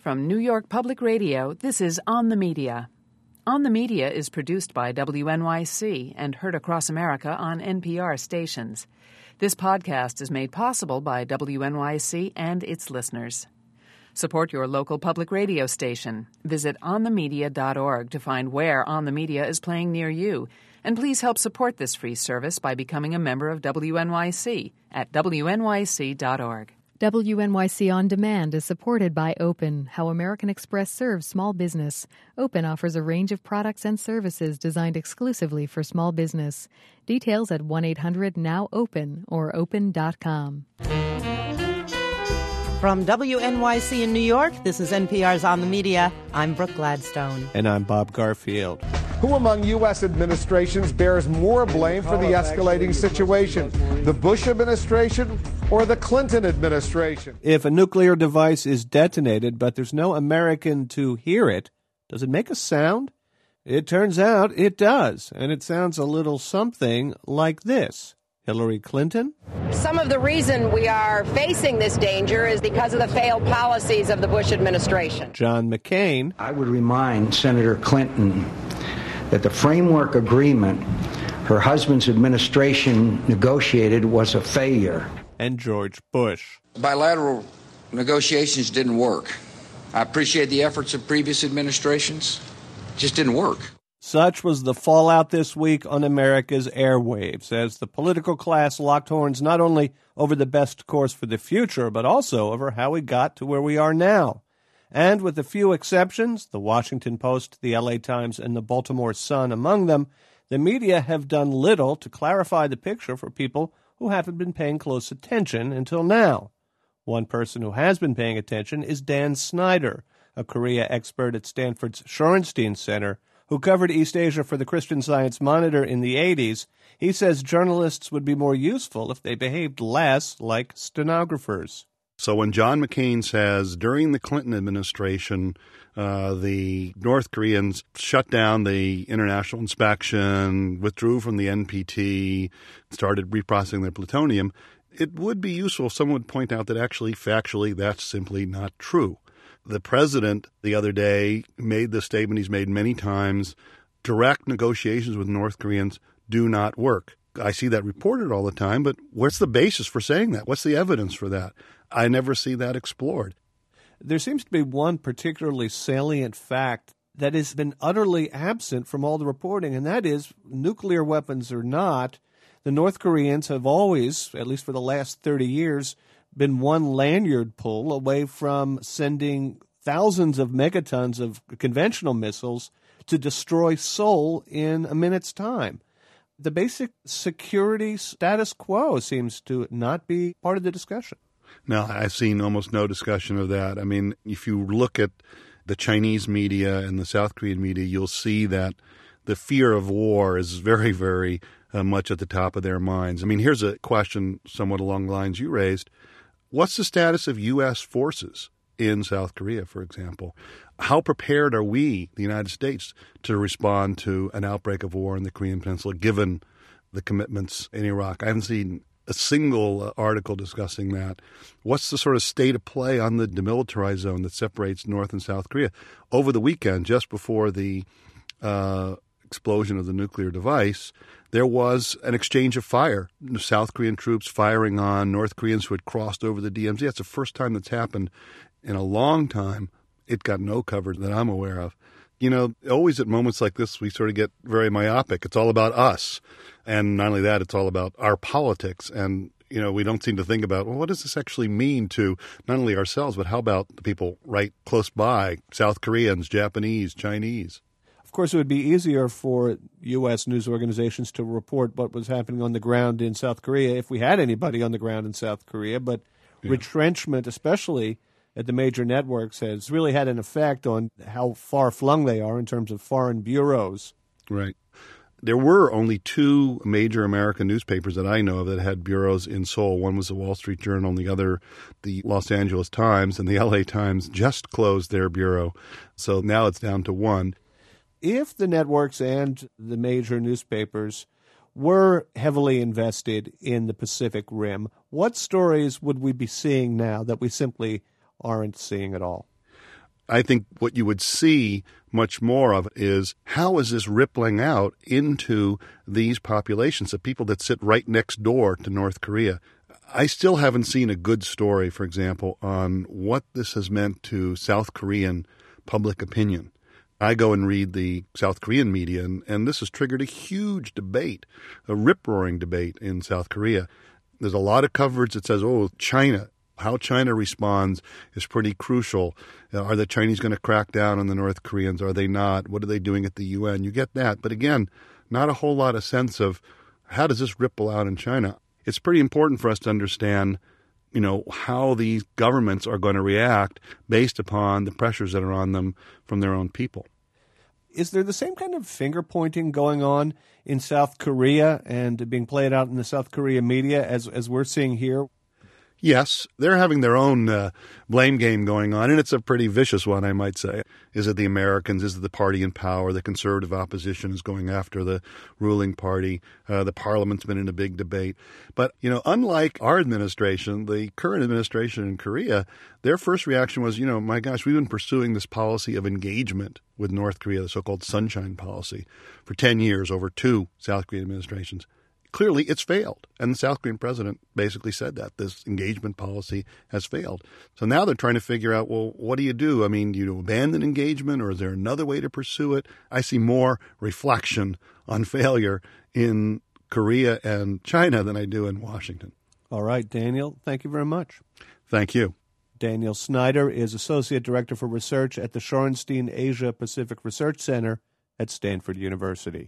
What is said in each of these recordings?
From New York Public Radio, this is On the Media. On the Media is produced by WNYC and heard across America on NPR stations. This podcast is made possible by WNYC and its listeners. Support your local public radio station. Visit onthemedia.org to find where On the Media is playing near you. And please help support this free service by becoming a member of WNYC at wnyc.org. WNYC On Demand is supported by Open, how American Express serves small business. Open offers a range of products and services designed exclusively for small business. Details at 1-800-NOW-OPEN or open.com. From WNYC in New York, this is NPR's On the Media. I'm Brooke Gladstone. And I'm Bob Garfield. Who among U.S. administrations bears more blame for the escalating situation? The Bush administration or the Clinton administration? If a nuclear device is detonated, but there's no American to hear it, does it make a sound? It turns out it does, and it sounds a little something like this. Hillary Clinton? Some of the reason we are facing this danger is because of the failed policies of the Bush administration. John McCain? I would remind Senator Clinton that the framework agreement her husband's administration negotiated was a failure. And George Bush. Bilateral negotiations didn't work. I appreciate the efforts of previous administrations. It just didn't work. Such was the fallout this week on America's airwaves, as the political class locked horns not only over the best course for the future, but also over how we got to where we are now. And with a few exceptions, the Washington Post, the LA Times, and the Baltimore Sun among them, the media have done little to clarify the picture for people who haven't been paying close attention until now. One person who has been paying attention is Dan Snyder, a Korea expert at Stanford's Shorenstein Center, who covered East Asia for the Christian Science Monitor in the 80s. He says journalists would be more useful if they behaved less like stenographers. So when John McCain says during the Clinton administration, the North Koreans shut down the international inspection, withdrew from the NPT, started reprocessing their plutonium, it would be useful if someone would point out that actually, factually, that's simply not true. The president the other day made the statement he's made many times, direct negotiations with North Koreans do not work. I see that reported all the time, but what's the basis for saying that? What's the evidence for that? I never see that explored. There seems to be one particularly salient fact that has been utterly absent from all the reporting, and that is, nuclear weapons or not, the North Koreans have always, at least for the last 30 years, been one lanyard pull away from sending thousands of megatons of conventional missiles to destroy Seoul in a minute's time. The basic security status quo seems to not be part of the discussion. No, I've seen almost no discussion of that. I mean, if you look at the Chinese media and the South Korean media, you'll see that the fear of war is very, very much at the top of their minds. I mean, here's a question somewhat along the lines you raised. What's the status of U.S. forces in South Korea, for example? How prepared are we, the United States, to respond to an outbreak of war in the Korean Peninsula, given the commitments in Iraq? I haven't seen a single article discussing that. What's the sort of state of play on the demilitarized zone that separates North and South Korea? Over the weekend, just before the explosion of the nuclear device, there was an exchange of fire. South Korean troops firing on North Koreans who had crossed over the DMZ. That's the first time that's happened in a long time. It got no coverage that I'm aware of. You know, always at moments like this, we sort of get very myopic. It's all about us. And not only that, it's all about our politics. And, you know, we don't seem to think about, well, what does this actually mean to not only ourselves, but how about the people right close by, South Koreans, Japanese, Chinese? Of course, it would be easier for U.S. news organizations to report what was happening on the ground in South Korea if we had anybody on the ground in South Korea. But retrenchment, especially at the major networks, has really had an effect on how far-flung they are in terms of foreign bureaus. Right. There were only two major American newspapers that I know of that had bureaus in Seoul. One was the Wall Street Journal, and the other, the Los Angeles Times, and the LA Times just closed their bureau. So now it's down to one. If the networks and the major newspapers were heavily invested in the Pacific Rim, what stories would we be seeing now that we simply aren't seeing at all? I think what you would see much more of is how is this rippling out into these populations, the people that sit right next door to North Korea. I still haven't seen a good story, for example, on what this has meant to South Korean public opinion. I go and read the South Korean media, and this has triggered a huge debate, a rip-roaring debate in South Korea. There's a lot of coverage that says, China, how China responds is pretty crucial. Are the Chinese going to crack down on the North Koreans? Are they not? What are they doing at the UN? You get that. But again, not a whole lot of sense of how does this ripple out in China? It's pretty important for us to understand, how these governments are going to react based upon the pressures that are on them from their own people. Is there the same kind of finger-pointing going on in South Korea and being played out in the South Korea media as we're seeing here? Yes, they're having their own blame game going on, and it's a pretty vicious one, I might say. Is it the Americans? Is it the party in power? The conservative opposition is going after the ruling party. The parliament's been in a big debate. But, unlike our administration, the current administration in Korea, their first reaction was, my gosh, we've been pursuing this policy of engagement with North Korea, the so-called Sunshine Policy, for 10 years over 2 South Korean administrations. Clearly, it's failed. And the South Korean president basically said that this engagement policy has failed. So now they're trying to figure out, well, what do? I mean, do you abandon engagement, or is there another way to pursue it? I see more reflection on failure in Korea and China than I do in Washington. All right, Daniel, thank you very much. Thank you. Daniel Snyder is Associate Director for Research at the Shorenstein Asia Pacific Research Center at Stanford University.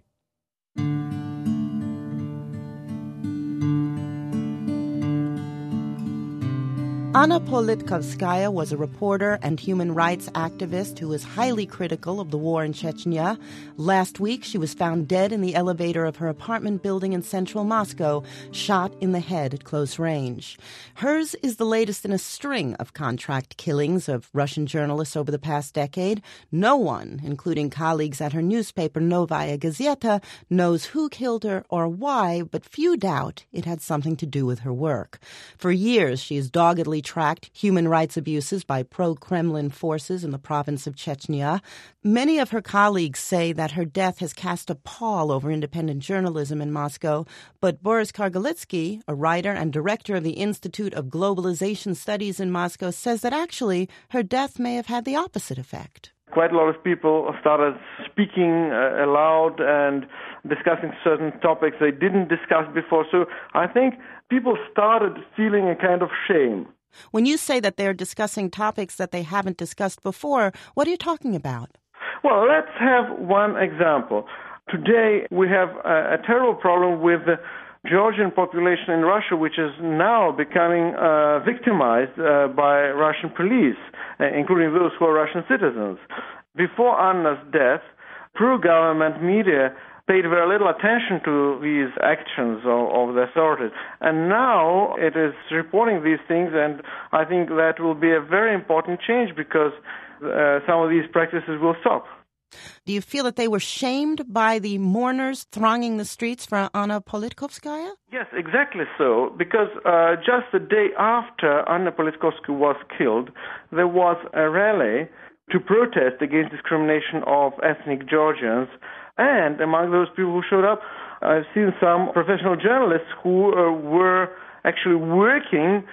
Anna Politkovskaya was a reporter and human rights activist who was highly critical of the war in Chechnya. Last week, she was found dead in the elevator of her apartment building in central Moscow, shot in the head at close range. Hers is the latest in a string of contract killings of Russian journalists over the past decade. No one, including colleagues at her newspaper Novaya Gazeta, knows who killed her or why, but few doubt it had something to do with her work. For years, she has doggedly tracked human rights abuses by pro-Kremlin forces in the province of Chechnya. Many of her colleagues say that her death has cast a pall over independent journalism in Moscow, but Boris Kargalitsky, a writer and director of the Institute of Globalization Studies in Moscow, says that actually her death may have had the opposite effect. Quite a lot of people started speaking aloud and discussing certain topics they didn't discuss before. So I think people started feeling a kind of shame. When you say that they're discussing topics that they haven't discussed before, what are you talking about? Well, let's have one example. Today, we have a terrible problem with the Georgian population in Russia, which is now becoming victimized by Russian police, including those who are Russian citizens. Before Anna's death, pro-government media paid very little attention to these actions of the authorities. And now it is reporting these things, and I think that will be a very important change because some of these practices will stop. Do you feel that they were shamed by the mourners thronging the streets for Anna Politkovskaya? Yes, exactly so, because just the day after Anna Politkovskaya was killed, there was a rally to protest against discrimination of ethnic Georgians. And among those people who showed up, I've seen some professional journalists who were actually working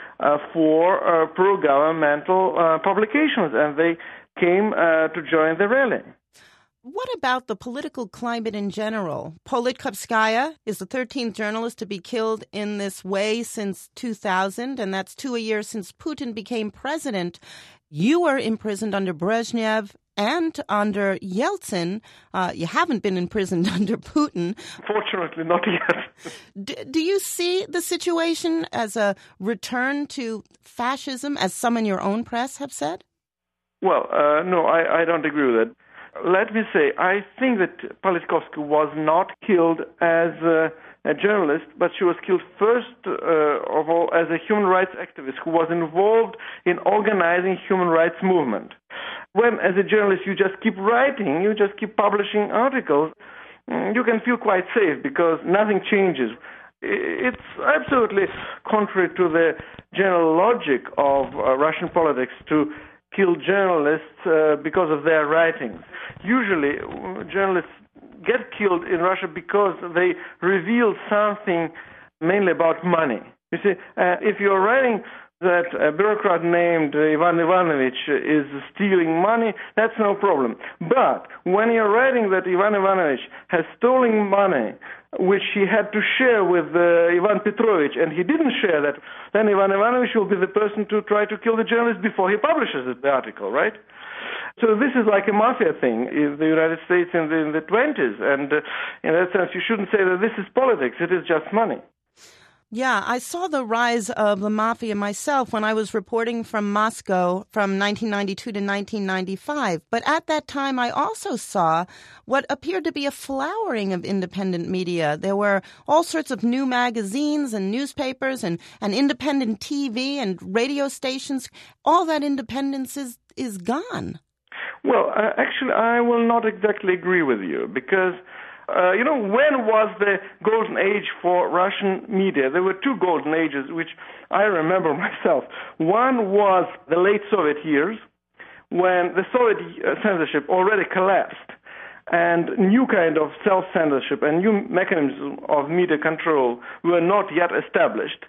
for pro-governmental publications, and they came to join the rally. What about the political climate in general? Politkovskaya is the 13th journalist to be killed in this way since 2000, and that's 2 a year since Putin became president. You were imprisoned under Brezhnev and under Yeltsin. You haven't been imprisoned under Putin. Fortunately, not yet. Do you see the situation as a return to fascism, as some in your own press have said? Well, no, I don't agree with that. Let me say, I think that Politkovskaya was not killed as a journalist, but she was killed first of all as a human rights activist who was involved in organizing human rights movement. When, as a journalist, you just keep writing, you just keep publishing articles, you can feel quite safe because nothing changes. It's absolutely contrary to the general logic of Russian politics to kill journalists because of their writings. Usually, journalists get killed in Russia because they reveal something mainly about money. You see, if you're writing that a bureaucrat named Ivan Ivanovich is stealing money, that's no problem. But when you're writing that Ivan Ivanovich has stolen money, which he had to share with Ivan Petrovich, and he didn't share that, then Ivan Ivanovich will be the person to try to kill the journalist before he publishes the article, right? So this is like a mafia thing in the United States in the 20s, and in that sense, you shouldn't say that this is politics. It is just money. Yeah, I saw the rise of the mafia myself when I was reporting from Moscow from 1992 to 1995. But at that time, I also saw what appeared to be a flowering of independent media. There were all sorts of new magazines and newspapers and independent TV and radio stations. All that independence is gone. Well, actually, I will not exactly agree with you because when was the golden age for Russian media? There were two golden ages, which I remember myself. One was the late Soviet years, when the Soviet censorship already collapsed, and new kind of self-censorship and new mechanisms of media control were not yet established,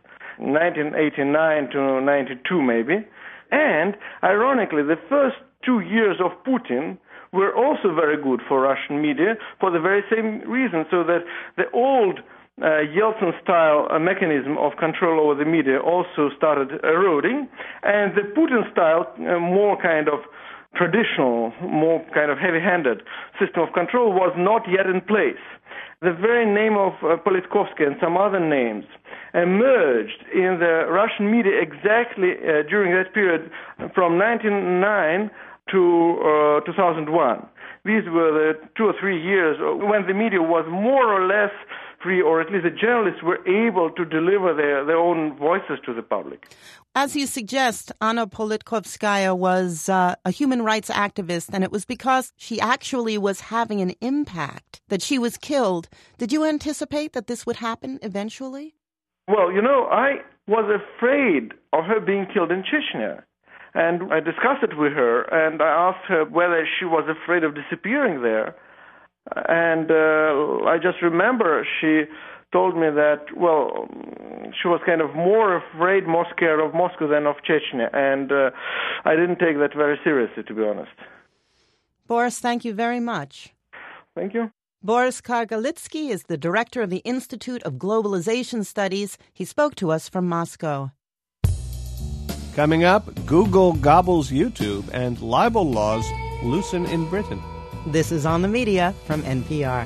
1989 to 92 maybe. And, ironically, the first 2 years of Putin were also very good for Russian media for the very same reason, so that the old Yeltsin-style mechanism of control over the media also started eroding, and the Putin-style, more kind of traditional, more kind of heavy-handed system of control was not yet in place. The very name of Politkovsky and some other names emerged in the Russian media exactly during that period from 1909 to 2001. These were the 2 or 3 years when the media was more or less free, or at least the journalists were able to deliver their own voices to the public. As you suggest, Anna Politkovskaya was a human rights activist, and it was because she actually was having an impact that she was killed. Did you anticipate that this would happen eventually? Well, I was afraid of her being killed in Chechnya. And I discussed it with her, and I asked her whether she was afraid of disappearing there. And I just remember she told me that, she was kind of more afraid, more scared of Moscow than of Chechnya. And I didn't take that very seriously, to be honest. Boris, thank you very much. Thank you. Boris Kargalitsky is the director of the Institute of Globalization Studies. He spoke to us from Moscow. Coming up, Google gobbles YouTube and libel laws loosen in Britain. This is On the Media from NPR.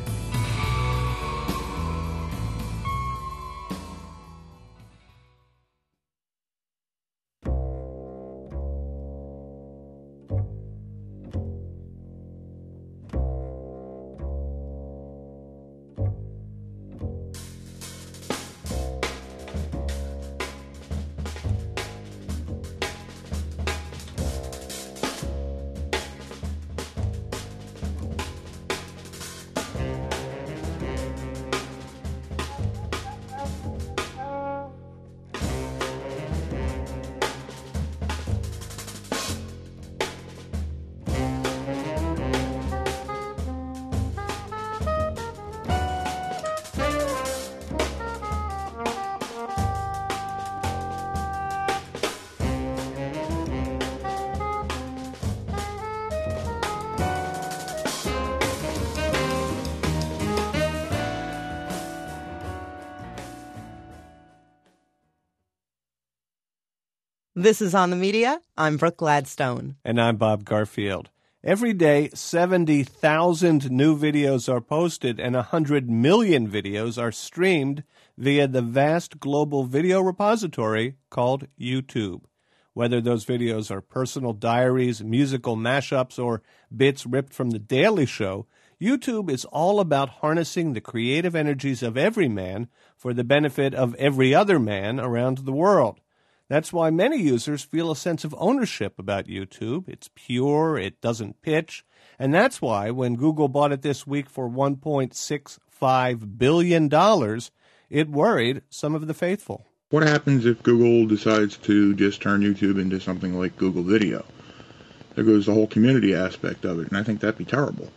This is On the Media. I'm Brooke Gladstone. And I'm Bob Garfield. Every day, 70,000 new videos are posted and 100 million videos are streamed via the vast global video repository called YouTube. Whether those videos are personal diaries, musical mashups, or bits ripped from The Daily Show, YouTube is all about harnessing the creative energies of every man for the benefit of every other man around the world. That's why many users feel a sense of ownership about YouTube. It's pure, it doesn't pitch, and that's why when Google bought it this week for $1.65 billion, it worried some of the faithful. What happens if Google decides to just turn YouTube into something like Google Video? There goes the whole community aspect of it, and I think that'd be terrible.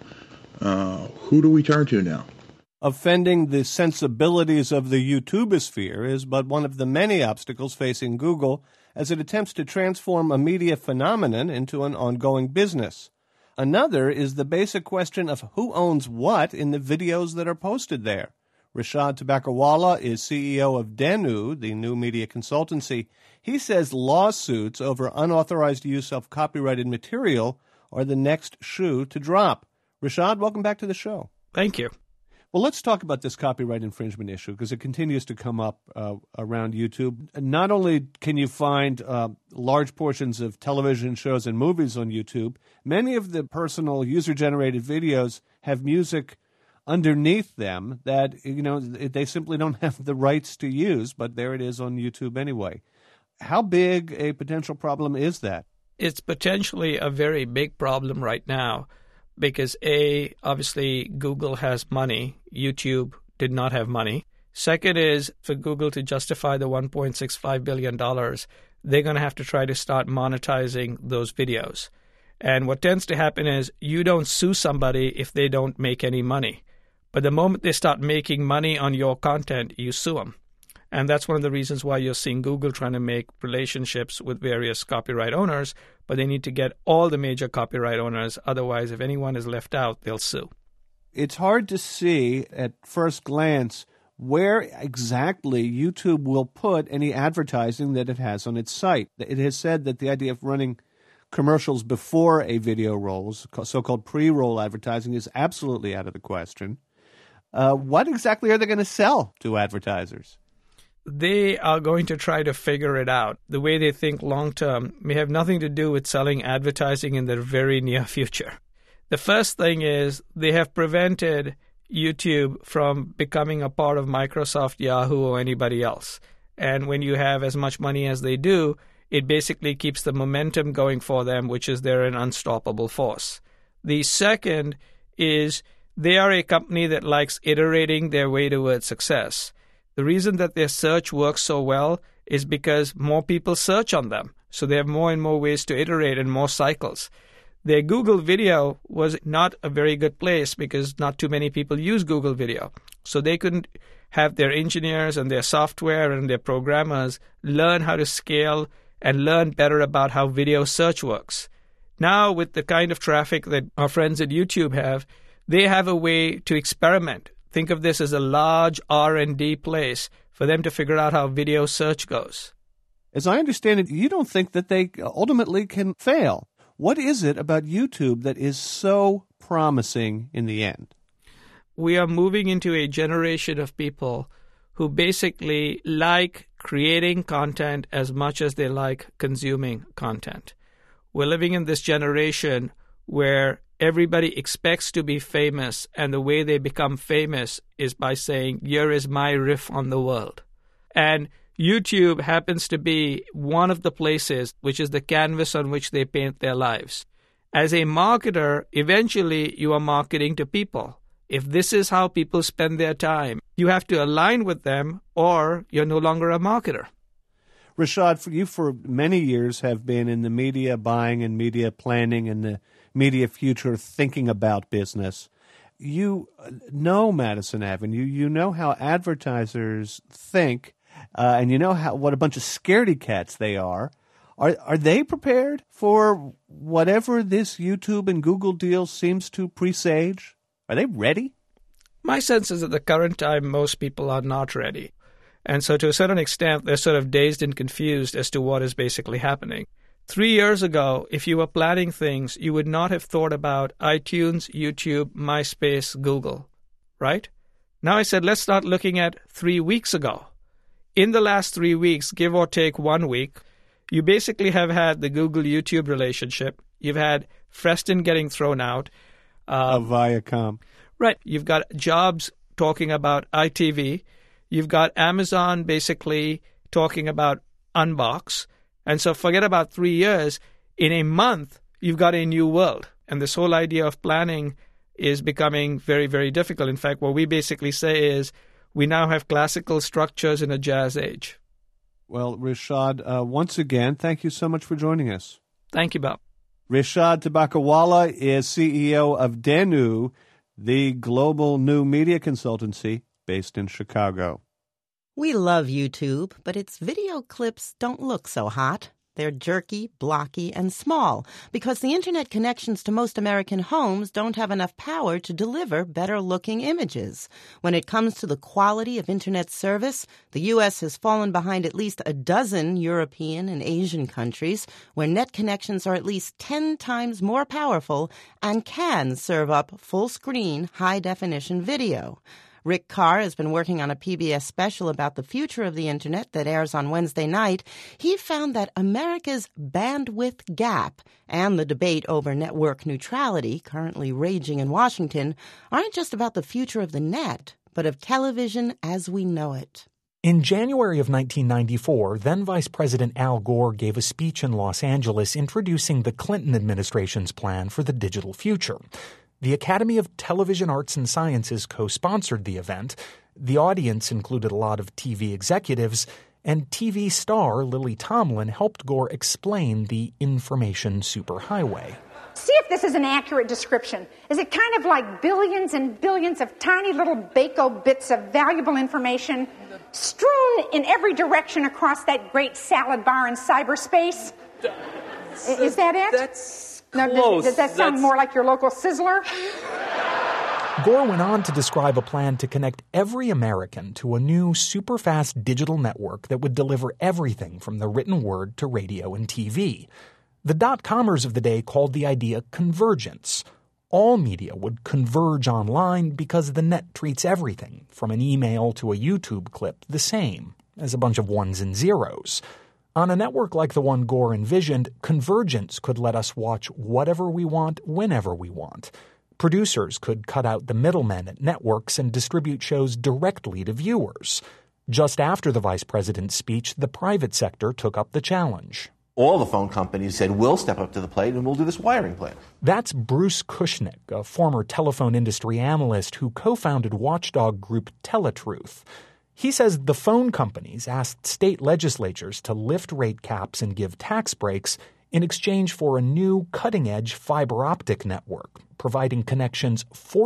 Who do we turn to now? Offending the sensibilities of the YouTubosphere is but one of the many obstacles facing Google as it attempts to transform a media phenomenon into an ongoing business. Another is the basic question of who owns what in the videos that are posted there. Rishad Tobaccowala is CEO of Denu, the new media consultancy. He says lawsuits over unauthorized use of copyrighted material are the next shoe to drop. Rishad, welcome back to the show. Thank you. Well, let's talk about this copyright infringement issue because it continues to come up around YouTube. Not only can you find large portions of television shows and movies on YouTube, many of the personal user-generated videos have music underneath them that, they simply don't have the rights to use, but there it is on YouTube anyway. How big a potential problem is that? It's potentially a very big problem right now. Because obviously Google has money. YouTube did not have money. Second is for Google to justify the $1.65 billion, they're going to have to try to start monetizing those videos. And what tends to happen is you don't sue somebody if they don't make any money. But the moment they start making money on your content, you sue them. And that's one of the reasons why you're seeing Google trying to make relationships with various copyright owners, but they need to get all the major copyright owners. Otherwise, if anyone is left out, they'll sue. It's hard to see at first glance where exactly YouTube will put any advertising that it has on its site. It has said that the idea of running commercials before a video rolls, so-called pre-roll advertising, is absolutely out of the question. What exactly are they going to sell to advertisers? They are going to try to figure it out. The way they think long-term may have nothing to do with selling advertising in the very near future. The first thing is they have prevented YouTube from becoming a part of Microsoft, Yahoo, or anybody else. And when you have as much money as they do, it basically keeps the momentum going for them, which is they're an unstoppable force. The second is they are a company that likes iterating their way towards success. The reason that their search works so well is because more people search on them. So they have more and more ways to iterate and more cycles. Their Google Video was not a very good place because not too many people use Google Video. So they couldn't have their engineers and their software and their programmers learn how to scale and learn better about how video search works. Now, with the kind of traffic that our friends at YouTube have, they have a way to experiment. Think of this as a large R&D place for them to figure out how video search goes. As I understand it, you don't think that they ultimately can fail. What is it about YouTube that is so promising in the end? We are moving into a generation of people who basically like creating content as much as they like consuming content. We're living in this generation where everybody expects to be famous, and the way they become famous is by saying, here is my riff on the world. And YouTube happens to be one of the places which is the canvas on which they paint their lives. As a marketer, eventually you are marketing to people. If this is how people spend their time, you have to align with them or you're no longer a marketer. Rishad, you for many years have been in the media buying and media planning and the media future thinking about business. You know Madison Avenue. You know how advertisers think, and you know what a bunch of scaredy cats they are. Are they prepared for whatever this YouTube and Google deal seems to presage? Are they ready? My sense is at the current time, most people are not ready. And so to a certain extent, they're sort of dazed and confused as to what is basically happening. 3 years ago, if you were planning things, you would not have thought about iTunes, YouTube, MySpace, Google, right? Now I said, let's start looking at 3 weeks ago. In the last 3 weeks, give or take 1 week, you basically have had the Google-YouTube relationship. You've had Freston getting thrown out. Of Viacom. Right. You've got Jobs talking about ITV. You've got Amazon basically talking about Unbox. And so forget about 3 years. In a month, you've got a new world. And this whole idea of planning is becoming very, very difficult. In fact, what we basically say is we now have classical structures in a jazz age. Well, Rishad, once again, thank you so much for joining us. Thank you, Bob. Rishad Tabakawala is CEO of Denu, the global new media consultancy based in Chicago. We love YouTube, but its video clips don't look so hot. They're jerky, blocky, and small because the internet connections to most American homes don't have enough power to deliver better-looking images. When it comes to the quality of internet service, the U.S. has fallen behind at least a dozen European and Asian countries where net connections are at least 10 times more powerful and can serve up full-screen, high-definition video. Rick Carr has been working on a PBS special about the future of the internet that airs on Wednesday night. He found that America's bandwidth gap and the debate over network neutrality currently raging in Washington aren't just about the future of the net, but of television as we know it. In January of 1994, then Vice President Al Gore gave a speech in Los Angeles introducing the Clinton administration's plan for the digital future. The Academy of Television Arts and Sciences co-sponsored the event. The audience included a lot of TV executives, and TV star Lily Tomlin helped Gore explain the information superhighway. See if this is an accurate description. Is it kind of like billions and billions of tiny little Bako bits of valuable information strewn in every direction across that great salad bar in cyberspace? Is that it? That's close. Does that sound more like your local Sizzler? Gore went on to describe a plan to connect every American to a new super-fast digital network that would deliver everything from the written word to radio and TV. The dot-commers of the day called the idea convergence. All media would converge online because the net treats everything, from an email to a YouTube clip, the same, as a bunch of ones and zeros. On a network like the one Gore envisioned, convergence could let us watch whatever we want, whenever we want. Producers could cut out the middlemen at networks and distribute shows directly to viewers. Just after the vice president's speech, the private sector took up the challenge. All the phone companies said, we'll step up to the plate and we'll do this wiring plan. That's Bruce Kushnick, a former telephone industry analyst who co-founded watchdog group Teletruth. He says the phone companies asked state legislatures to lift rate caps and give tax breaks in exchange for a new cutting-edge fiber optic network, providing connections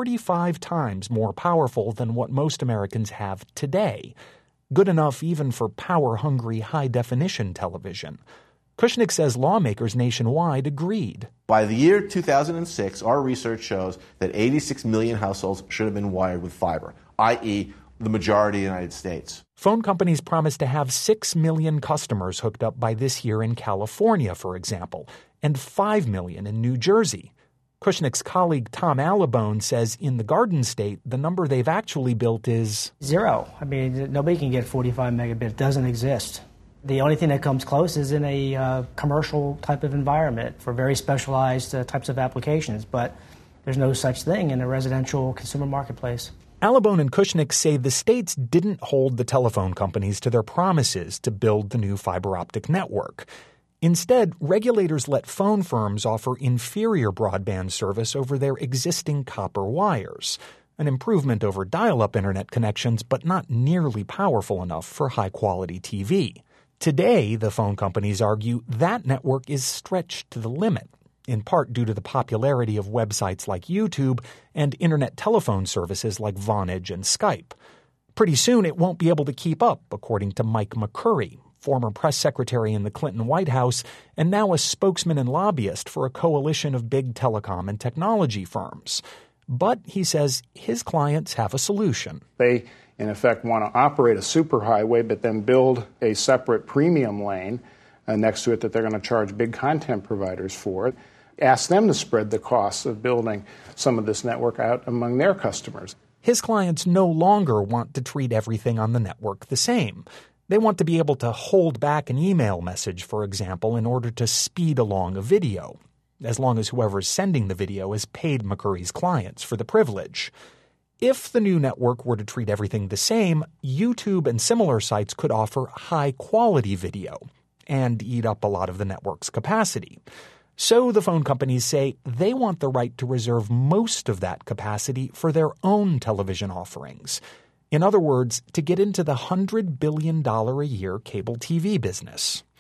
45 times more powerful than what most Americans have today. Good enough even for power-hungry high-definition television. Kushnick says lawmakers nationwide agreed. By the year 2006, our research shows that 86 million households should have been wired with fiber, i.e., the majority of the United States. Phone companies promised to have 6 million customers hooked up by this year in California, for example, and 5 million in New Jersey. Kushnick's colleague Tom Allibone says in the Garden State, the number they've actually built is 0. I mean, nobody can get 45 megabit. It doesn't exist. The only thing that comes close is in a commercial type of environment for very specialized types of applications, but there's no such thing in a residential consumer marketplace. Allibone and Kushnick say the states didn't hold the telephone companies to their promises to build the new fiber optic network. Instead, regulators let phone firms offer inferior broadband service over their existing copper wires, an improvement over dial-up internet connections, but not nearly powerful enough for high-quality TV. Today, the phone companies argue that network is stretched to the limit, in part due to the popularity of websites like YouTube and internet telephone services like Vonage and Skype. Pretty soon it won't be able to keep up, according to Mike McCurry, former press secretary in the Clinton White House and now a spokesman and lobbyist for a coalition of big telecom and technology firms. But, he says, his clients have a solution. They, in effect, want to operate a superhighway but then build a separate premium lane next to it that they're going to charge big content providers for. Ask them to spread the costs of building some of this network out among their customers. His clients no longer want to treat everything on the network the same. They want to be able to hold back an email message, for example, in order to speed along a video, as long as whoever's sending the video has paid McCurry's clients for the privilege. If the new network were to treat everything the same, YouTube and similar sites could offer high-quality video and eat up a lot of the network's capacity. So the phone companies say they want the right to reserve most of that capacity for their own television offerings. In other words, to get into the $100 billion a year cable TV business.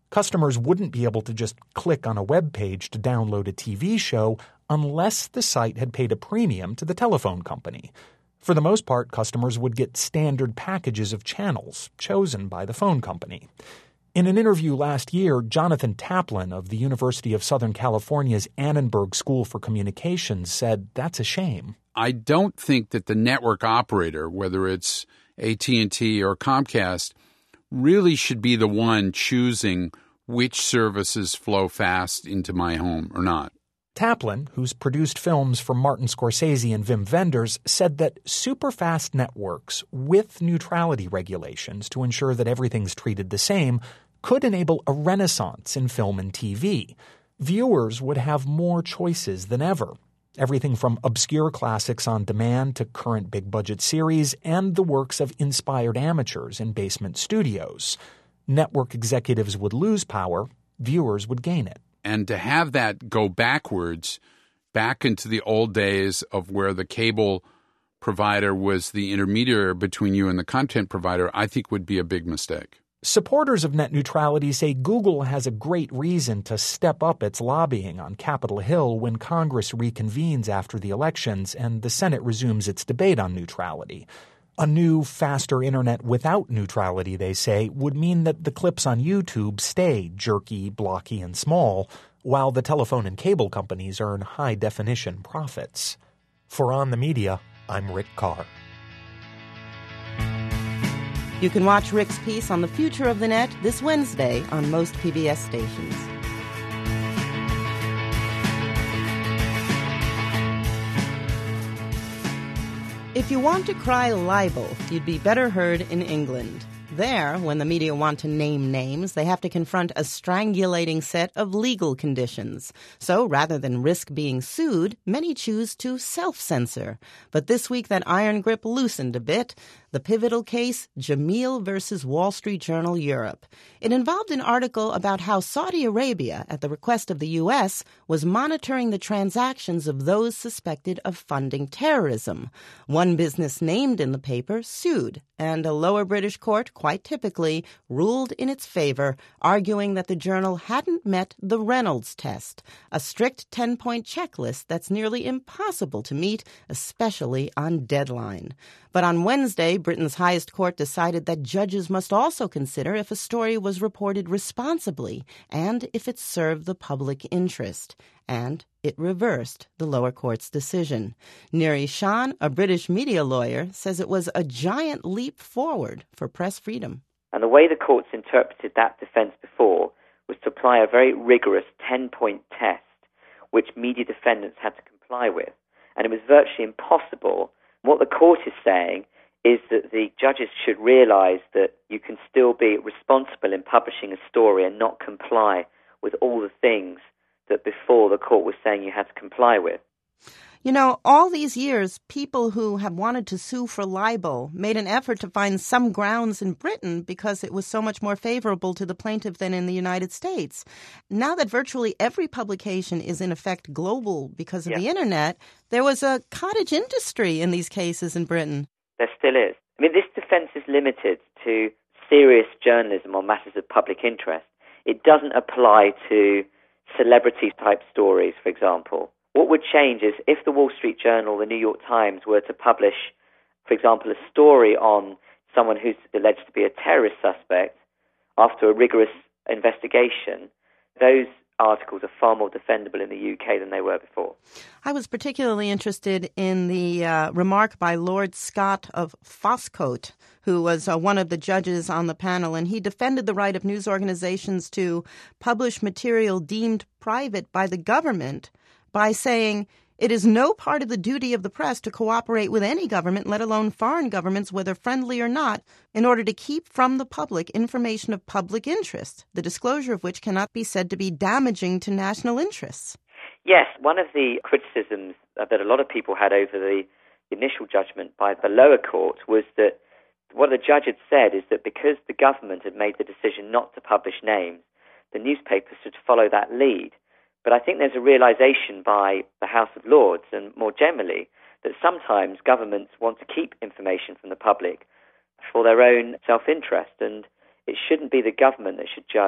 Customers wouldn't be able to just click on a web page to download a TV show unless the site had paid a premium to the telephone company. For the most part, customers would get standard packages of channels chosen by the phone company. In an interview last year, Jonathan Taplin of the University of Southern California's Annenberg School for Communications said that's a shame. I don't think that the network operator, whether it's AT&T or Comcast, really should be the one choosing which services flow fast into my home or not. Taplin, who's produced films for Martin Scorsese and Wim Wenders, said that superfast networks with neutrality regulations to ensure that everything's treated the same could enable a renaissance in film and TV. Viewers would have more choices than ever. Everything from obscure classics on demand to current big-budget series and the works of inspired amateurs in basement studios. Network executives would lose power, viewers would gain it. And to have that go backwards, back into the old days of where the cable provider was the intermediary between you and the content provider, I think would be a big mistake. Supporters of net neutrality say Google has a great reason to step up its lobbying on Capitol Hill when Congress reconvenes after the elections and the Senate resumes its debate on neutrality. A new, faster internet without neutrality, they say, would mean that the clips on YouTube stay jerky, blocky, and small, while the telephone and cable companies earn high-definition profits. For On the Media, I'm Rick Carr. You can watch Rick's piece on the future of the net this Wednesday on most PBS stations. If you want to cry libel, you'd be better heard in England. There, when the media want to name names, they have to confront a strangulating set of legal conditions. So rather than risk being sued, many choose to self-censor. But this week that iron grip loosened a bit. The pivotal case, Jameel versus Wall Street Journal Europe. It involved an article about how Saudi Arabia, at the request of the U.S., was monitoring the transactions of those suspected of funding terrorism. One business named in the paper sued, and a lower British court, quite typically, ruled in its favor, arguing that the journal hadn't met the Reynolds test, a strict 10-point checklist that's nearly impossible to meet, especially on deadline. But on Wednesday, Britain's highest court decided that judges must also consider if a story was reported responsibly and if it served the public interest. And it reversed the lower court's decision. Neri Shan, a British media lawyer, says it was a giant leap forward for press freedom. And the way the courts interpreted that defense before was to apply a very rigorous 10-point test, which media defendants had to comply with. And it was virtually impossible. What the court is saying is that the judges should realize that you can still be responsible in publishing a story and not comply with all the things that before the court was saying you had to comply with. You know, all these years, people who have wanted to sue for libel made an effort to find some grounds in Britain because it was so much more favorable to the plaintiff than in the United States. Now that virtually every publication is in effect global because of the Internet, there was a cottage industry in these cases in Britain. There still is. I mean, this defense is limited to serious journalism on matters of public interest. It doesn't apply to celebrity-type stories, for example. What would change is if the Wall Street Journal, the New York Times, were to publish, for example, a story on someone who's alleged to be a terrorist suspect after a rigorous investigation, those articles are far more defendable in the UK than they were before. I was particularly interested in the remark by Lord Scott of Foscote, who was one of the judges on the panel, and he defended the right of news organizations to publish material deemed private by the government by saying it is no part of the duty of the press to cooperate with any government, let alone foreign governments, whether friendly or not, in order to keep from the public information of public interest, the disclosure of which cannot be said to be damaging to national interests. Yes, one of the criticisms that a lot of people had over the initial judgment by the lower court was that what the judge had said is that because the government had made the decision not to publish names, the newspapers should follow that lead. But I think there's a realization by the House of Lords and more generally that sometimes governments want to keep information from the public for their own self-interest, and it shouldn't be the government that should judge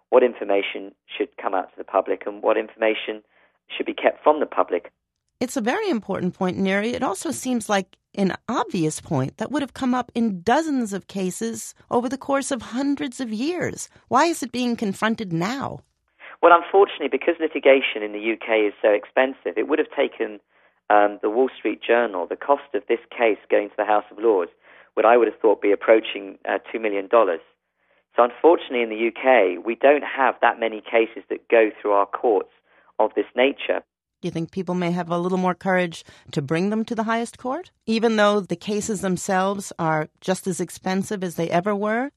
what information should come out to the public and what information should be kept from the public. It's a very important point, Neri. It also seems like an obvious point that would have come up in dozens of cases over the course of hundreds of years. Why is it being confronted now? Well, unfortunately, because litigation in the UK is so expensive, it would have taken the Wall Street Journal, the cost of this case going to the House of Lords, would I would have thought be approaching $2 million. So unfortunately in the UK, we don't have that many cases that go through our courts of this nature. Do you think people may have a little more courage to bring them to the highest court, even though the cases themselves are just as expensive as they ever were?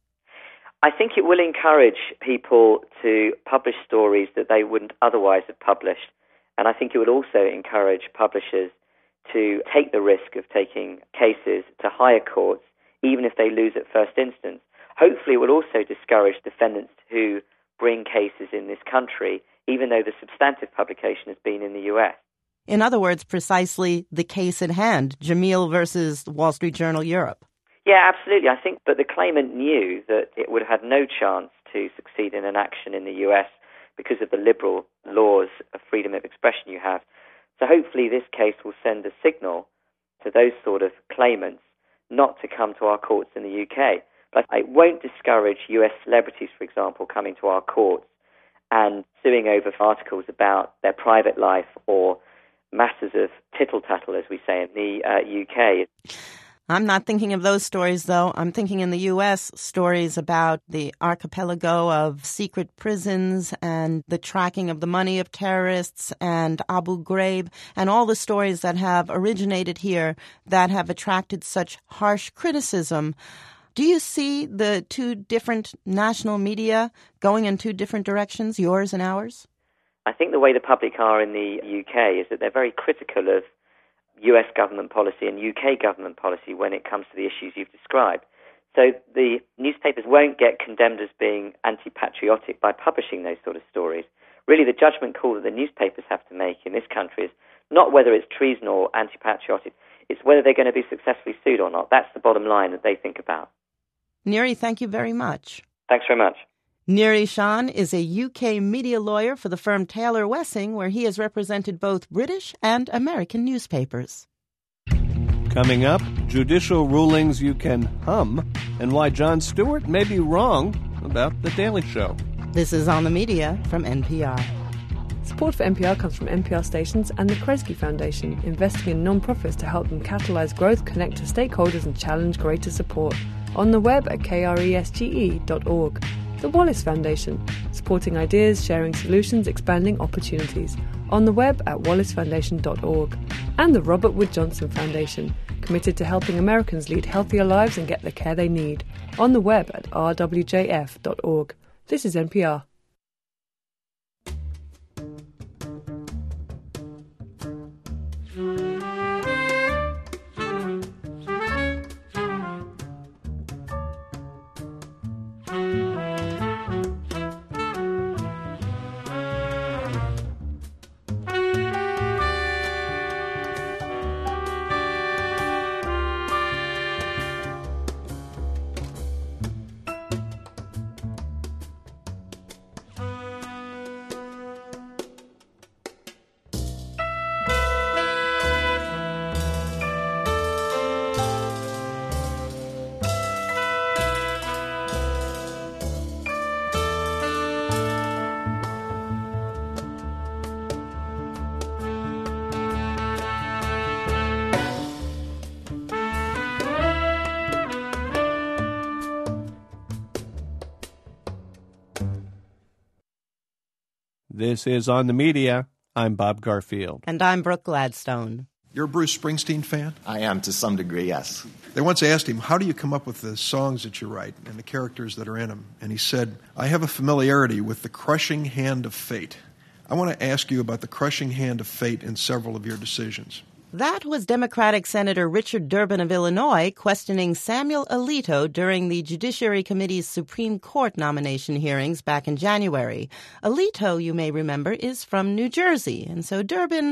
I think it will encourage people to publish stories that they wouldn't otherwise have published. And I think it would also encourage publishers to take the risk of taking cases to higher courts, even if they lose at first instance. Hopefully it will also discourage defendants who bring cases in this country, even though the substantive publication has been in the US. In other words, precisely the case at hand, Jamil versus the Wall Street Journal Europe. Yeah, absolutely. I think that the claimant knew that it would have had no chance to succeed in an action in the US because of the liberal laws of freedom of expression you have. So hopefully this case will send a signal to those sort of claimants not to come to our courts in the UK. But it won't discourage US celebrities, for example, coming to our courts and suing over articles about their private life or matters of tittle-tattle, as we say in the UK. I'm not thinking of those stories, though. I'm thinking in the U.S. stories about the archipelago of secret prisons and the tracking of the money of terrorists and Abu Ghraib and all the stories that have originated here that have attracted such harsh criticism. Do you see the two different national media going in two different directions, yours and ours? I think the way the public are in the UK is that they're very critical of US government policy and UK government policy when it comes to the issues you've described. So the newspapers won't get condemned as being anti-patriotic by publishing those sort of stories. Really, the judgment call that the newspapers have to make in this country is not whether it's treason or anti-patriotic, it's whether they're going to be successfully sued or not. That's the bottom line that they think about. Neri, thank you very much. Thanks very much. Neri Shan is a UK media lawyer for the firm Taylor Wessing, where he has represented both British and American newspapers. Coming up, judicial rulings you can hum and why Jon Stewart may be wrong about The Daily Show. This is On the Media from NPR. Support for NPR comes from NPR stations and the Kresge Foundation, investing in non-profits to help them catalyze growth, connect to stakeholders and challenge greater support. On the web at kresge.org. The Wallace Foundation, supporting ideas, sharing solutions, expanding opportunities. On the web at wallacefoundation.org. And the Robert Wood Johnson Foundation, committed to helping Americans lead healthier lives and get the care they need. On the web at rwjf.org. This is NPR. This is On the Media. I'm Bob Garfield. And I'm Brooke Gladstone. You're a Bruce Springsteen fan? I am, to some degree, yes. They once asked him, how do you come up with the songs that you write and the characters that are in them? And he said, I have a familiarity with the crushing hand of fate. I want to ask you about the crushing hand of fate in several of your decisions. That was Democratic Senator Richard Durbin of Illinois questioning Samuel Alito during the Judiciary Committee's Supreme Court nomination hearings back in January. Alito, you may remember, is from New Jersey, and so Durbin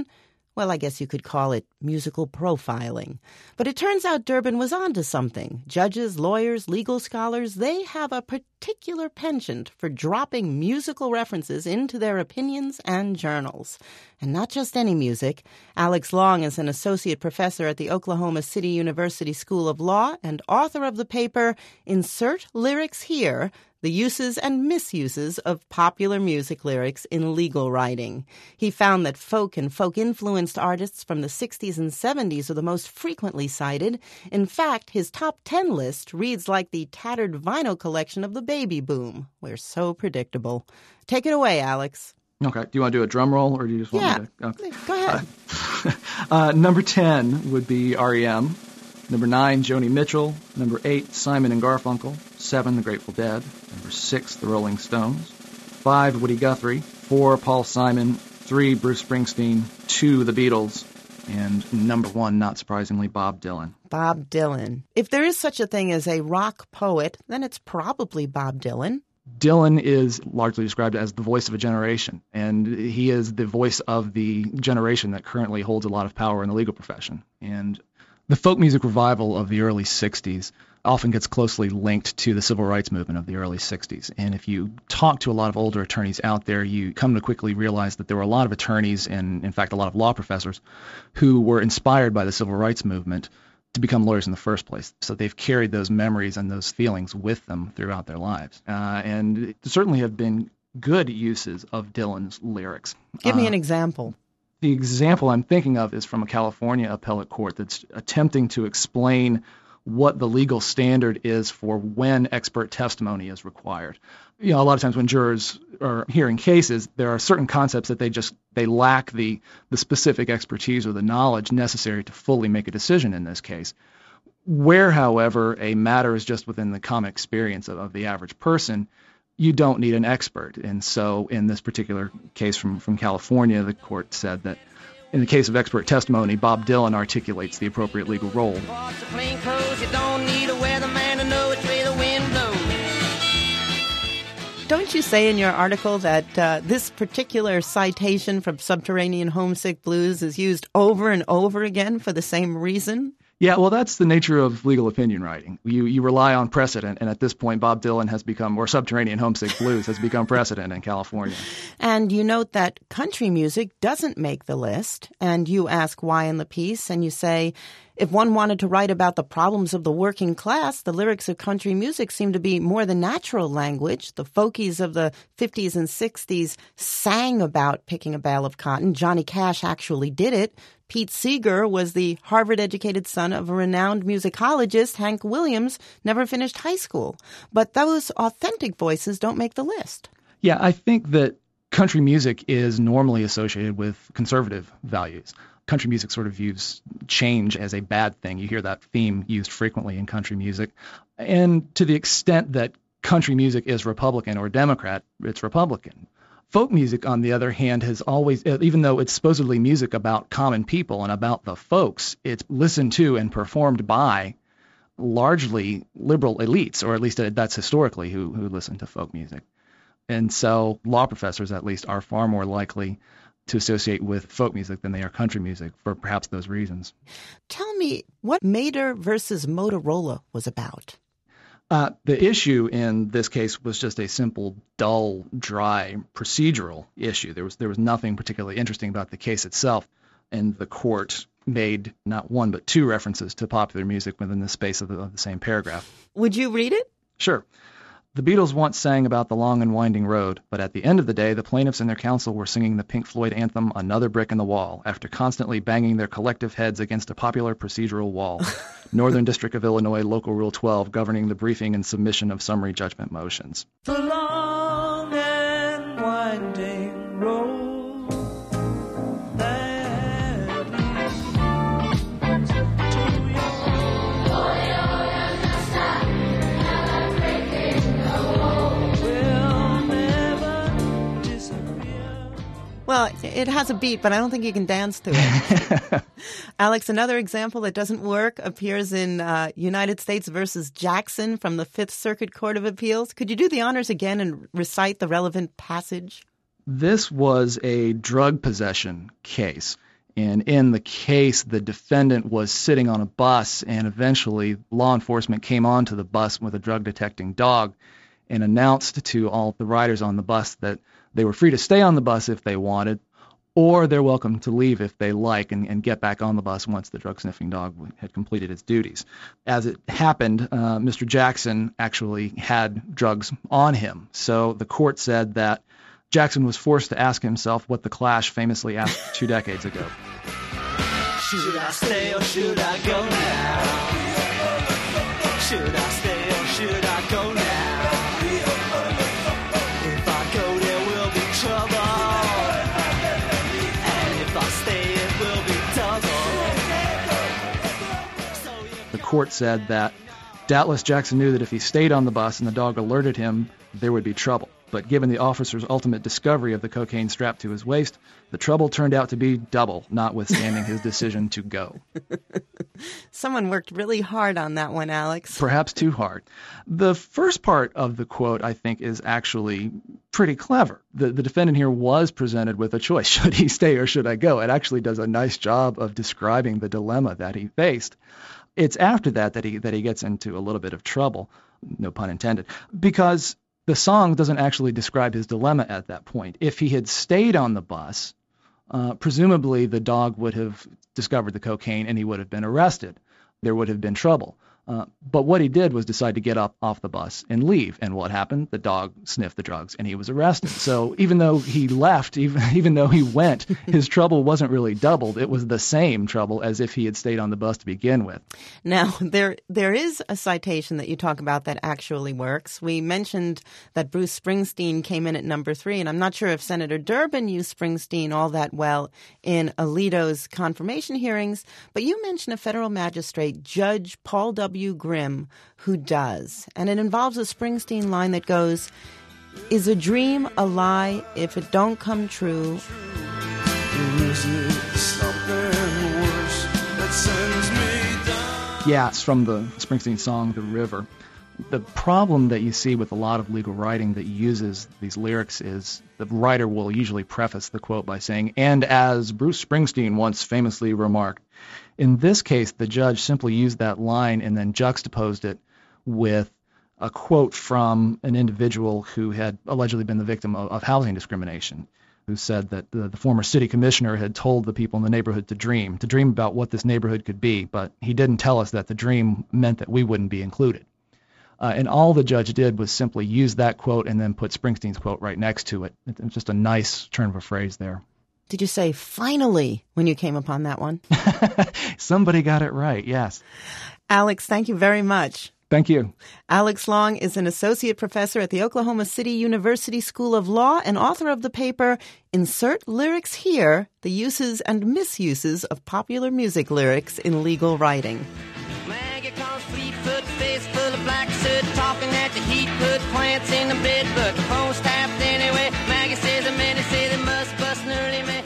Well, I guess you could call it musical profiling. But it turns out Durbin was onto something. Judges, lawyers, legal scholars, they have a particular penchant for dropping musical references into their opinions and journals. And not just any music. Alex Long is an associate professor at the Oklahoma City University School of Law and author of the paper Insert Lyrics Here: The Uses and Misuses of Popular Music Lyrics in Legal Writing. He found that folk and folk-influenced artists from the 60s and 70s are the most frequently cited. In fact, his top 10 list reads like the tattered vinyl collection of the baby boom. We're so predictable. Take it away, Alex. Okay. Do you want to do a drum roll, or do you just want me to? Okay. Go ahead. Number 10 would be R.E.M. Number 9, Joni Mitchell. Number 8, Simon and Garfunkel. 7, The Grateful Dead. Number 6, The Rolling Stones. 5, Woody Guthrie. 4, Paul Simon. 3, Bruce Springsteen. 2, The Beatles. And number 1, not surprisingly, Bob Dylan. Bob Dylan. If there is such a thing as a rock poet, then it's probably Bob Dylan. Dylan is largely described as the voice of a generation, and he is the voice of the generation that currently holds a lot of power in the legal profession. And the folk music revival of the early 60s often gets closely linked to the civil rights movement of the early 60s. And if you talk to a lot of older attorneys out there, you come to quickly realize that there were a lot of attorneys and, in fact, a lot of law professors who were inspired by the civil rights movement to become lawyers in the first place. So they've carried those memories and those feelings with them throughout their lives. And there certainly have been good uses of Dylan's lyrics. Give me an example. The example I'm thinking of is from a California appellate court that's attempting to explain what the legal standard is for when expert testimony is required. You know, a lot of times when jurors are hearing cases, there are certain concepts that they lack the specific expertise or the knowledge necessary to fully make a decision in this case. Where, however, a matter is just within the common experience of the average person, you don't need an expert. And so in this particular case from California, the court said that in the case of expert testimony, Bob Dylan articulates the appropriate legal role. Don't you say in your article that this particular citation from Subterranean Homesick Blues is used over and over again for the same reason? Yeah, well, that's the nature of legal opinion writing. You rely on precedent, and at this point, Bob Dylan has become, or Subterranean Homesick Blues has become precedent in California. And you note that country music doesn't make the list, and you ask why in the piece, and you say, if one wanted to write about the problems of the working class, the lyrics of country music seem to be more the natural language. The folkies of the 50s and 60s sang about picking a bale of cotton. Johnny Cash actually did it. Pete Seeger was the Harvard-educated son of a renowned musicologist. Hank Williams never finished high school. But those authentic voices don't make the list. Yeah, I think that country music is normally associated with conservative values. Country music sort of views change as a bad thing. You hear that theme used frequently in country music. And to the extent that country music is Republican or Democrat, it's Republican. Folk music, on the other hand, has always, even though it's supposedly music about common people and about the folks, it's listened to and performed by largely liberal elites, or at least that's historically who listen to folk music. And so law professors, at least, are far more likely to associate with folk music than they are country music for perhaps those reasons. Tell me what Mader versus Motorola was about. The issue in this case was just a simple, dull, dry procedural issue. There was nothing particularly interesting about the case itself, and the court made not one but two references to popular music within the space of the same paragraph. Would you read it? Sure. The Beatles once sang about the long and winding road, but at the end of the day, the plaintiffs and their counsel were singing the Pink Floyd anthem, Another Brick in the Wall, after constantly banging their collective heads against a popular procedural wall. Northern District of Illinois, Local Rule 12, governing the briefing and submission of summary judgment motions. The long and winding road. Well, it has a beat, but I don't think you can dance to it. Alex, another example that doesn't work appears in United States versus Jackson from the Fifth Circuit Court of Appeals. Could you do the honors again and recite the relevant passage? This was a drug possession case And in the case, the defendant was sitting on a bus, and eventually law enforcement came onto the bus with a drug-detecting dog and announced to all the riders on the bus that they were free to stay on the bus if they wanted, or they're welcome to leave if they like and get back on the bus once the drug-sniffing dog had completed its duties. As it happened, Mr. Jackson actually had drugs on him, so the court said that Jackson was forced to ask himself what The Clash famously asked 2 decades ago. Should I stay or should I go now? Should I stay or should I go now? If I go, there will be trouble. And if I stay, it will be double. The court said that doubtless Jackson knew that if he stayed on the bus and the dog alerted him, there would be trouble. But given the officer's ultimate discovery of the cocaine strapped to his waist, the trouble turned out to be double, notwithstanding his decision to go. Someone worked really hard on that one, Alex. Perhaps too hard. The first part of the quote, I think, is actually pretty clever. The defendant here was presented with a choice. Should he stay or should I go? It actually does a nice job of describing the dilemma that he faced. It's after that he gets into a little bit of trouble, no pun intended, because the song doesn't actually describe his dilemma at that point. If he had stayed on the bus, presumably the dog would have discovered the cocaine and he would have been arrested. There would have been trouble. But what he did was decide to get up off the bus and leave. And what happened? The dog sniffed the drugs and he was arrested. So even though he left, even though he went, his trouble wasn't really doubled. It was the same trouble as if he had stayed on the bus to begin with. Now, there is a citation that you talk about that actually works. We mentioned that Bruce Springsteen came in at number 3, and I'm not sure if Senator Durbin used Springsteen all that well in Alito's confirmation hearings, but you mentioned a federal magistrate, Judge Paul W. Grimm, who does. And it involves a Springsteen line that goes, "Is a dream a lie if it don't come true? Is it something worse that sends me down?" Yeah, it's from the Springsteen song, The River. The problem that you see with a lot of legal writing that uses these lyrics is the writer will usually preface the quote by saying, "And as Bruce Springsteen once famously remarked." In this case, the judge simply used that line and then juxtaposed it with a quote from an individual who had allegedly been the victim of housing discrimination, who said that the former city commissioner had told the people in the neighborhood to dream about what this neighborhood could be, but he didn't tell us that the dream meant that we wouldn't be included. And all the judge did was simply use that quote and then put Springsteen's quote right next to it. It's just a nice turn of a phrase there. Did you say finally when you came upon that one? Somebody got it right, yes. Alex, thank you very much. Thank you. Alex Long is an associate professor at the Oklahoma City University School of Law and author of the paper Insert Lyrics Here, The Uses and Misuses of Popular Music Lyrics in Legal Writing. Maggie calls Fleetfoot, face full of black soot, talking at the heat, put plants in the bed, but the phone's tapped anyway. Maggie says a minute, say they must bust an early man.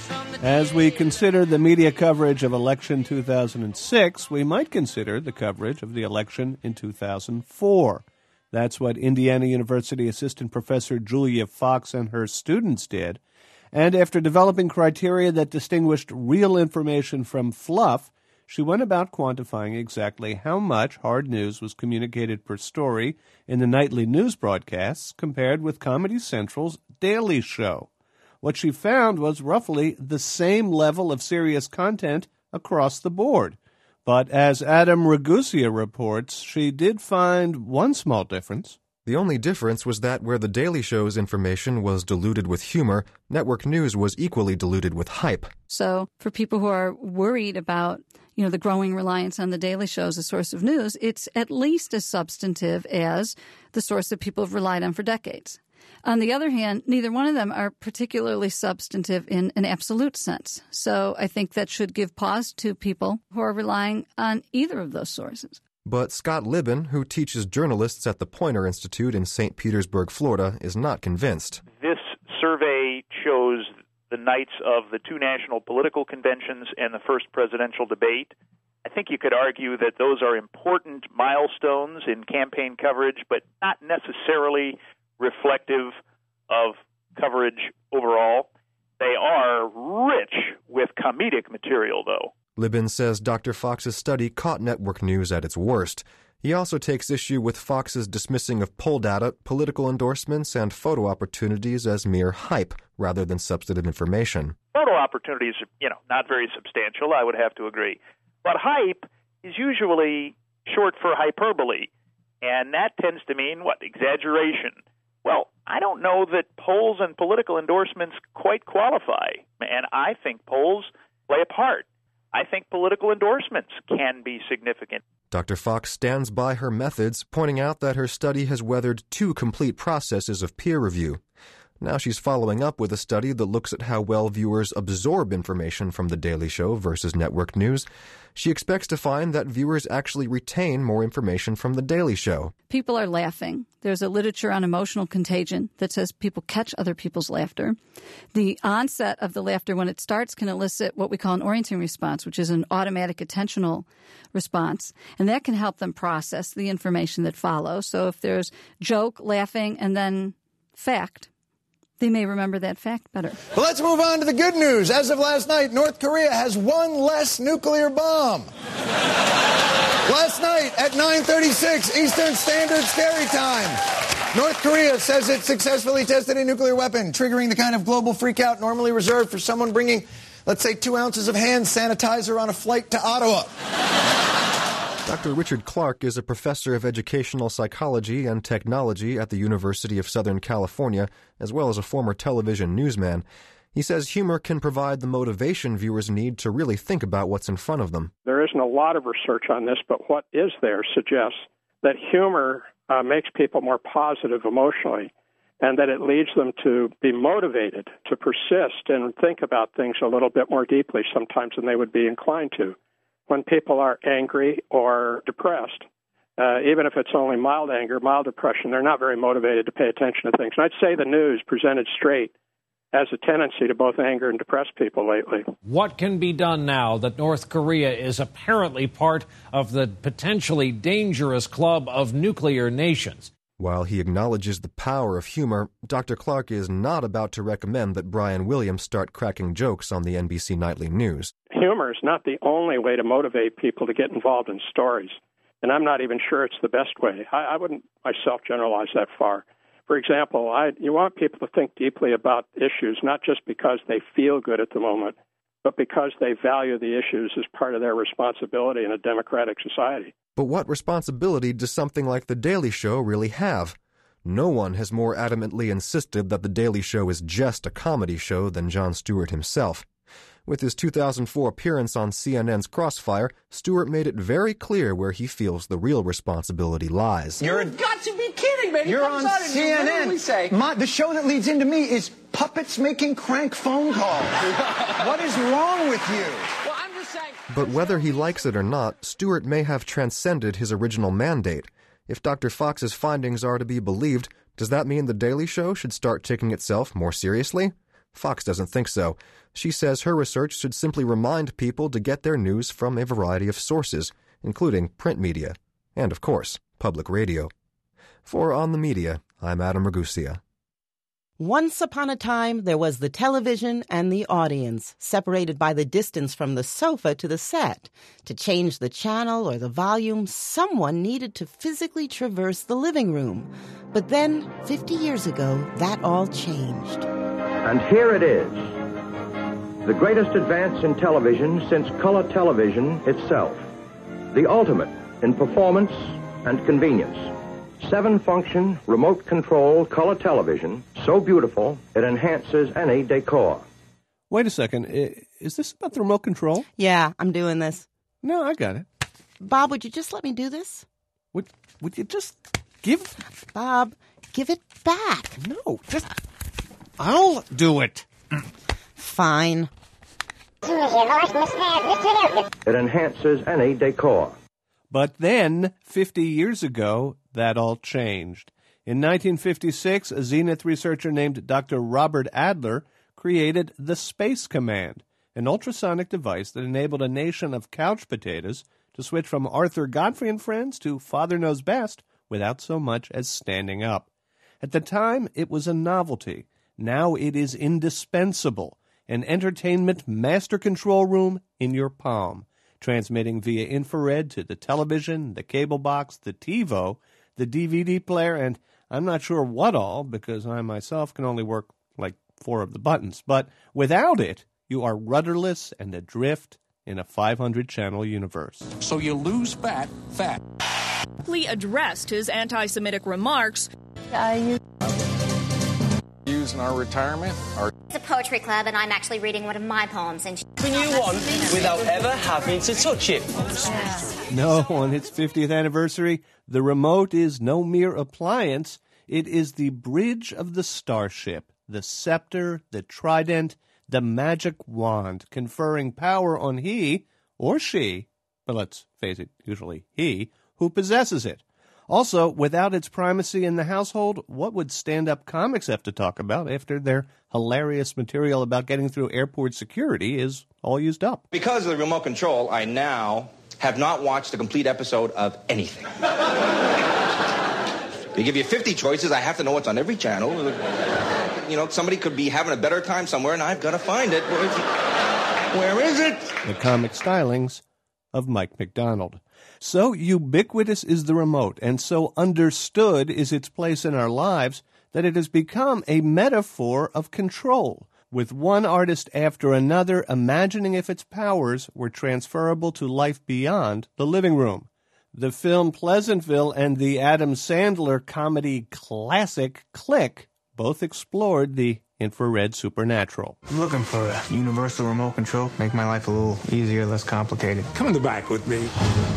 As we consider the media coverage of election 2006, we might consider the coverage of the election in 2004. That's what Indiana University Assistant Professor Julia Fox and her students did. And after developing criteria that distinguished real information from fluff, she went about quantifying exactly how much hard news was communicated per story in the nightly news broadcasts compared with Comedy Central's Daily Show. What she found was roughly the same level of serious content across the board. But as Adam Ragusa reports, she did find one small difference. The only difference was that where The Daily Show's information was diluted with humor, network news was equally diluted with hype. So for people who are worried about, the growing reliance on The Daily Show as a source of news, it's at least as substantive as the source that people have relied on for decades. On the other hand, neither one of them are particularly substantive in an absolute sense. So I think that should give pause to people who are relying on either of those sources. But Scott Libben, who teaches journalists at the Poynter Institute in St. Petersburg, Florida, is not convinced. This survey shows the nights of the 2 national political conventions and the first presidential debate. I think you could argue that those are important milestones in campaign coverage, but not necessarily reflective of coverage overall. They are rich with comedic material, though. Libin says Dr. Fox's study caught network news at its worst. He also takes issue with Fox's dismissing of poll data, political endorsements, and photo opportunities as mere hype rather than substantive information. Photo opportunities are, not very substantial, I would have to agree. But hype is usually short for hyperbole, and that tends to mean, exaggeration. Well, I don't know that polls and political endorsements quite qualify, and I think polls play a part. I think political endorsements can be significant. Dr. Fox stands by her methods, pointing out that her study has weathered 2 complete processes of peer review. Now she's following up with a study that looks at how well viewers absorb information from The Daily Show versus network news. She expects to find that viewers actually retain more information from The Daily Show. People are laughing. There's a literature on emotional contagion that says people catch other people's laughter. The onset of the laughter when it starts can elicit what we call an orienting response, which is an automatic attentional response. And that can help them process the information that follows. So if there's joke, laughing, and then fact, they may remember that fact better. Well, let's move on to the good news. As of last night, North Korea has one less nuclear bomb. Last night at 9:36 Eastern Standard Scary Time, North Korea says it successfully tested a nuclear weapon, triggering the kind of global freakout normally reserved for someone bringing, let's say, 2 ounces of hand sanitizer on a flight to Ottawa. Dr. Richard Clark is a professor of educational psychology and technology at the University of Southern California, as well as a former television newsman. He says humor can provide the motivation viewers need to really think about what's in front of them. There isn't a lot of research on this, but what is there suggests that humor makes people more positive emotionally, and that it leads them to be motivated to persist and think about things a little bit more deeply sometimes than they would be inclined to. When people are angry or depressed, even if it's only mild anger, mild depression, they're not very motivated to pay attention to things. And I'd say the news presented straight has a tendency to both anger and depress people lately. What can be done now that North Korea is apparently part of the potentially dangerous club of nuclear nations? While he acknowledges the power of humor, Dr. Clark is not about to recommend that Brian Williams start cracking jokes on the NBC Nightly News. Humor is not the only way to motivate people to get involved in stories, and I'm not even sure it's the best way. I wouldn't myself generalize that far. For example, you want people to think deeply about issues, not just because they feel good at the moment, but because they value the issues as part of their responsibility in a democratic society. But what responsibility does something like The Daily Show really have? No one has more adamantly insisted that The Daily Show is just a comedy show than Jon Stewart himself. With his 2004 appearance on CNN's Crossfire, Stewart made it very clear where he feels the real responsibility lies. You've got to be kidding, man. You're on CNN. The show that leads into me is puppets making crank phone calls. What is wrong with you? Well, I'm just saying. But whether he likes it or not, Stewart may have transcended his original mandate. If Dr. Fox's findings are to be believed, does that mean The Daily Show should start taking itself more seriously? Fox doesn't think so. She says her research should simply remind people to get their news from a variety of sources, including print media, and, of course, public radio. For On the Media, I'm Adam Ragusia. Once upon a time, there was the television and the audience, separated by the distance from the sofa to the set. To change the channel or the volume, someone needed to physically traverse the living room. But then, 50 years ago, that all changed. And here it is, the greatest advance in television since color television itself. The ultimate in performance and convenience. 7-function, remote-control color television, so beautiful it enhances any decor. Wait a second. Is this about the remote control? Yeah, I'm doing this. No, I got it. Bob, would you just let me do this? Would you just give... Bob, give it back. No, just... I'll do it. Fine. It enhances any decor. But then, 50 years ago, that all changed. In 1956, a Zenith researcher named Dr. Robert Adler created the Space Command, an ultrasonic device that enabled a nation of couch potatoes to switch from Arthur Godfrey and Friends to Father Knows Best without so much as standing up. At the time, it was a novelty. Now it is indispensable. an entertainment master control room in your palm, transmitting via infrared to the television, the cable box, the TiVo, the DVD player, and I'm not sure what all, because I myself can only work like 4 of the buttons. But without it, you are rudderless and adrift in a 500-channel universe. So you lose fat. Lee addressed his anti-Semitic remarks. Using our retirement, It's a poetry club, and I'm actually reading one of my poems. And Can you want without ever having to touch it? No, on its 50th anniversary, the remote is no mere appliance. It is the bridge of the starship, the scepter, the trident, the magic wand, conferring power on he or she, but let's face it, usually he, who possesses it. Also, without its primacy in the household, what would stand-up comics have to talk about after their hilarious material about getting through airport security is all used up? Because of the remote control, I now have not watched a complete episode of anything. They give you 50 choices. I have to know what's on every channel. You know, somebody could be having a better time somewhere, and I've got to find it. Where is it? The comic stylings of Mike McDonald. So ubiquitous is the remote, and so understood is its place in our lives, that it has become a metaphor of control, with one artist after another imagining if its powers were transferable to life beyond the living room. The film Pleasantville and the Adam Sandler comedy classic Click both explored the infrared supernatural. I'm looking for a universal remote control. Make my life a little easier, less complicated. Come in the back with me.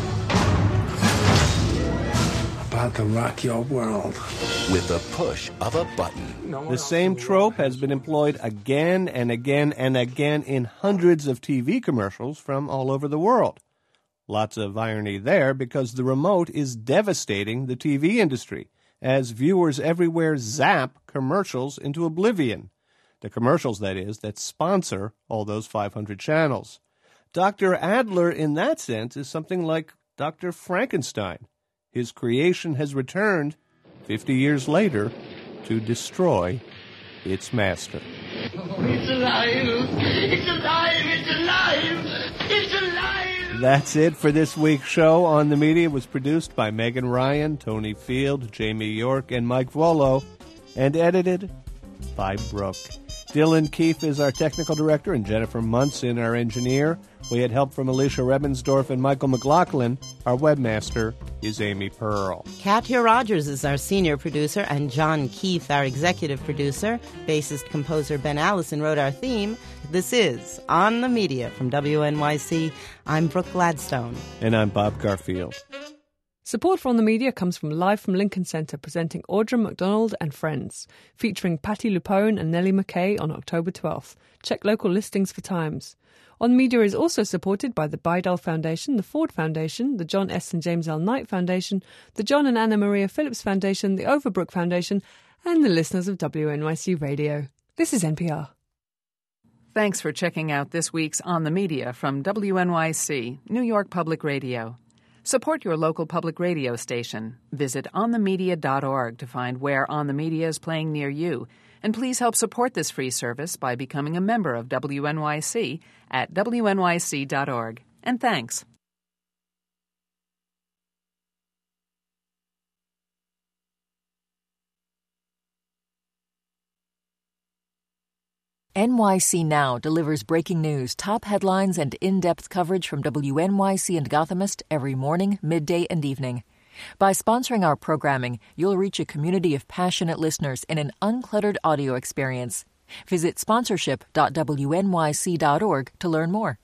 About to rock your world. With the push of a button. The same trope has been employed again and again and again in hundreds of TV commercials from all over the world. Lots of irony there, because the remote is devastating the TV industry, as viewers everywhere zap commercials into oblivion. The commercials, that is, that sponsor all those 500 channels. Dr. Adler, in that sense, is something like Dr. Frankenstein. His creation has returned, 50 years later, to destroy its master. It's alive! It's alive! It's alive! It's alive! That's it for this week's show. On the Media It was produced by Megan Ryan, Tony Field, Jamie York, and Mike Volo, and edited by Brooke. Dylan Keefe is our technical director, and Jennifer Munson our engineer. We had help from Alicia Rebensdorf and Michael McLaughlin. Our webmaster is Amy Pearl. Katya Rogers is our senior producer, and John Keefe, our executive producer. Bassist-composer Ben Allison wrote our theme. This is On the Media from WNYC. I'm Brooke Gladstone. And I'm Bob Garfield. Support for On the Media comes from Live from Lincoln Center, presenting Audra McDonald and Friends, featuring Patti LuPone and Nellie McKay on October 12th. Check local listings for times. On Media is also supported by the Bidell Foundation, the Ford Foundation, the John S. and James L. Knight Foundation, the John and Anna Maria Phillips Foundation, the Overbrook Foundation, and the listeners of WNYC Radio. This is NPR. Thanks for checking out this week's On the Media from WNYC, New York Public Radio. Support your local public radio station. Visit onthemedia.org to find where On the Media is playing near you. And please help support this free service by becoming a member of WNYC at wnyc.org. And thanks. NYC Now delivers breaking news, top headlines, and in-depth coverage from WNYC and Gothamist every morning, midday, and evening. By sponsoring our programming, you'll reach a community of passionate listeners in an uncluttered audio experience. Visit sponsorship.wnyc.org to learn more.